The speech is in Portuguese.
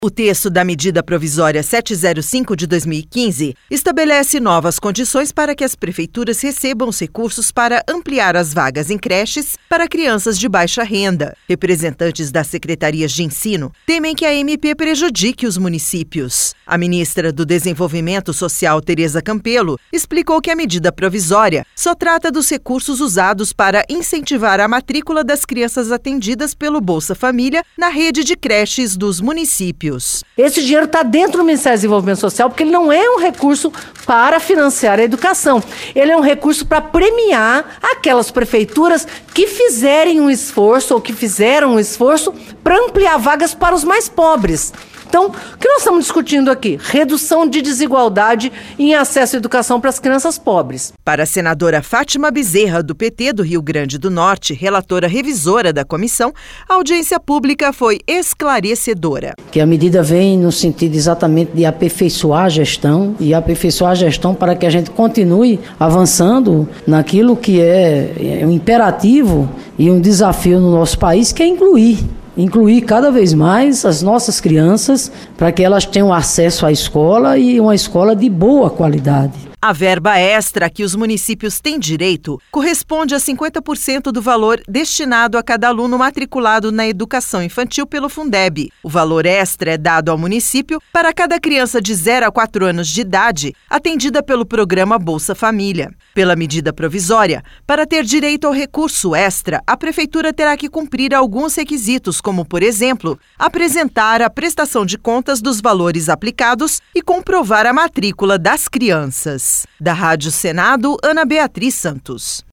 O texto da medida provisória 705 de 2015 estabelece novas condições para que as prefeituras recebam os recursos para ampliar as vagas em creches para crianças de baixa renda. Representantes das secretarias de ensino temem que a MP prejudique os municípios. A ministra do Desenvolvimento Social, Tereza Campelo, explicou que a medida provisória só trata dos recursos usados para incentivar a matrícula das crianças atendidas pelo Bolsa Família na rede de creches dos municípios. Esse dinheiro está dentro do Ministério do Desenvolvimento Social porque ele não é um recurso para financiar a educação. Ele é um recurso para premiar aquelas prefeituras que fizerem um esforço ou que fizeram um esforço para ampliar vagas para os mais pobres. Então, o que nós estamos discutindo aqui? Redução de desigualdade em acesso à educação para as crianças pobres. Para a senadora Fátima Bezerra, do PT do Rio Grande do Norte, relatora revisora da comissão, a audiência pública foi esclarecedora. Que a medida vem no sentido exatamente de aperfeiçoar a gestão para que a gente continue avançando naquilo que é um imperativo e um desafio no nosso país, que é incluir cada vez mais as nossas crianças para que elas tenham acesso à escola e uma escola de boa qualidade. A verba extra que os municípios têm direito corresponde a 50% do valor destinado a cada aluno matriculado na educação infantil pelo Fundeb. O valor extra é dado ao município para cada criança de 0 a 4 anos de idade atendida pelo programa Bolsa Família. Pela medida provisória, para ter direito ao recurso extra, a prefeitura terá que cumprir alguns requisitos, como, por exemplo, apresentar a prestação de contas dos valores aplicados e comprovar a matrícula das crianças. Da Rádio Senado, Ana Beatriz Santos.